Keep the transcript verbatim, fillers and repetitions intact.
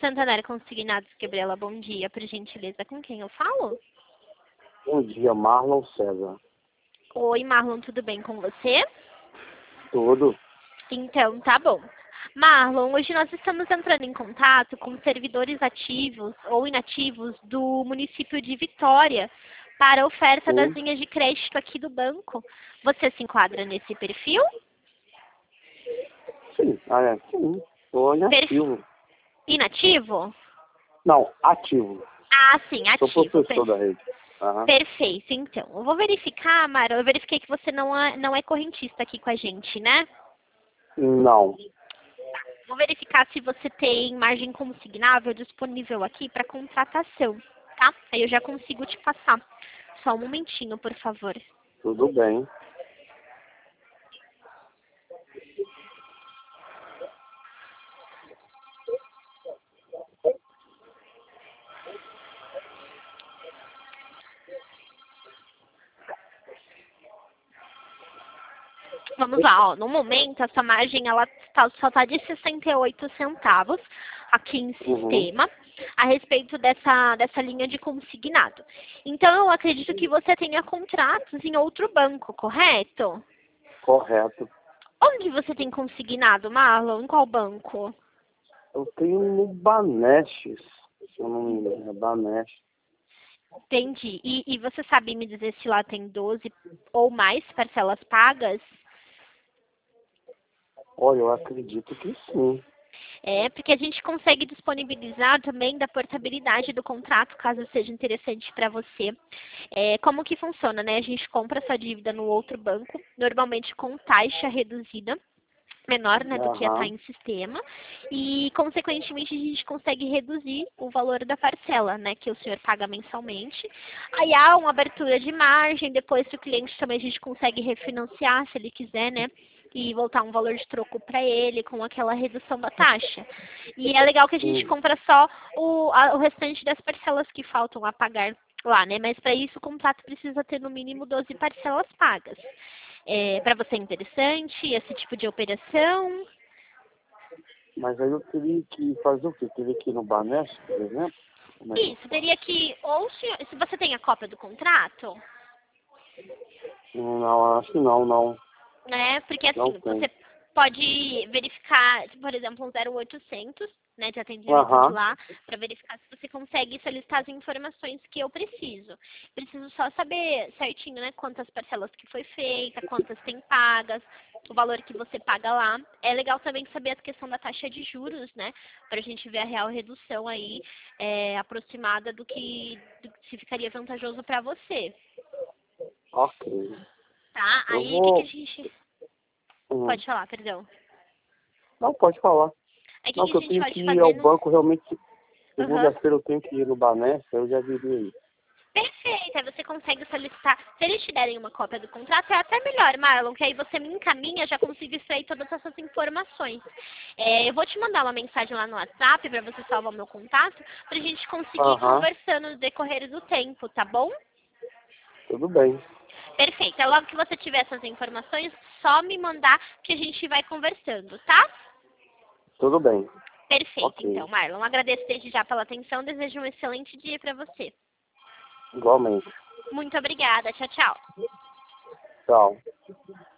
Santander Consignados, Gabriela, bom dia, por gentileza, com quem eu falo? Bom dia, Marlon César. Oi, Marlon, tudo bem com você? Tudo? Então, tá bom. Marlon, hoje nós estamos entrando em contato com servidores ativos ou inativos do município de Vitória para a oferta das Sim. linhas de crédito aqui do banco. Você se enquadra nesse perfil? Sim, ah, é, sim. Estou inativo. Inativo? Não, ativo. Ah, sim, Sou ativo. professor da rede. Aham. Perfeito, então. Eu vou verificar, Mara, eu verifiquei que você não é, não é correntista aqui com a gente, né? Não. Vou verificar se você tem margem consignável disponível aqui para contratação, tá? Aí eu já consigo te passar. Só um momentinho, por favor. Tudo bem. Vamos lá, ó. No momento, essa margem ela tá, só está de sessenta e oito centavos aqui em sistema, uhum, a respeito dessa, dessa linha de consignado. Então, eu acredito que você tenha contratos em outro banco, correto? Correto. Onde você tem consignado, Marlon? Em qual banco? Eu tenho no Banestes, se eu não me engano, é Banestes. Entendi. E, e você sabe me dizer se lá tem doze ou mais parcelas pagas? Olha, eu acredito que sim. É, porque a gente consegue disponibilizar também da portabilidade do contrato, caso seja interessante para você. É, como que funciona, né? A gente compra essa dívida no outro banco, normalmente com taxa reduzida, menor, né, do que a tá em sistema, e consequentemente a gente consegue reduzir o valor da parcela, né, que o senhor paga mensalmente. Aí há uma abertura de margem, depois se o cliente também a gente consegue refinanciar, se ele quiser, né, e voltar um valor de troco para ele com aquela redução da taxa. E é legal que a gente compra só o, a, o restante das parcelas que faltam a pagar lá, né, mas para isso o contrato precisa ter no mínimo doze parcelas pagas. É, para você é interessante esse tipo de operação? Mas aí eu teria que fazer o quê? Eu teria que ir no Banestes, por exemplo? É Isso, teria que, ou se, se você tem a cópia do contrato, não, acho que não, não. né? Porque assim, você pode verificar, por exemplo, um zero oitocentos, né, de atendimento Uhum. de lá, para verificar se você consegue solicitar as informações que eu preciso. Preciso só saber certinho, né, quantas parcelas que foi feita, quantas tem pagas, o valor que você paga lá. É legal também saber a questão da taxa de juros, né, para a gente ver a real redução aí, é, aproximada do que, do que ficaria vantajoso para você. Ok. Tá? Eu Aí o que, que vou... a gente... Uhum. Pode falar, perdão. Não, pode falar. É que, Não, que que a eu gente tenho que pode ir ao fazer no... banco realmente. Uhum. Segunda-feira eu tenho que ir no Banestes, eu já diria aí. Perfeito, aí você consegue solicitar. Se eles te derem uma cópia do contrato, é até melhor, Marlon, que aí você me encaminha, já consigo extrair todas essas informações. É, eu vou te mandar uma mensagem lá no WhatsApp para você salvar o meu contato, pra gente conseguir ir Aham. conversando no decorrer do tempo, tá bom? Tudo bem. Perfeito, é logo que você tiver essas informações, só me mandar que a gente vai conversando, tá? Tudo bem. Perfeito, Ok. então, Marlon. Agradeço desde já pela atenção, desejo um excelente dia para você. Igualmente. Muito obrigada, tchau, tchau. Tchau.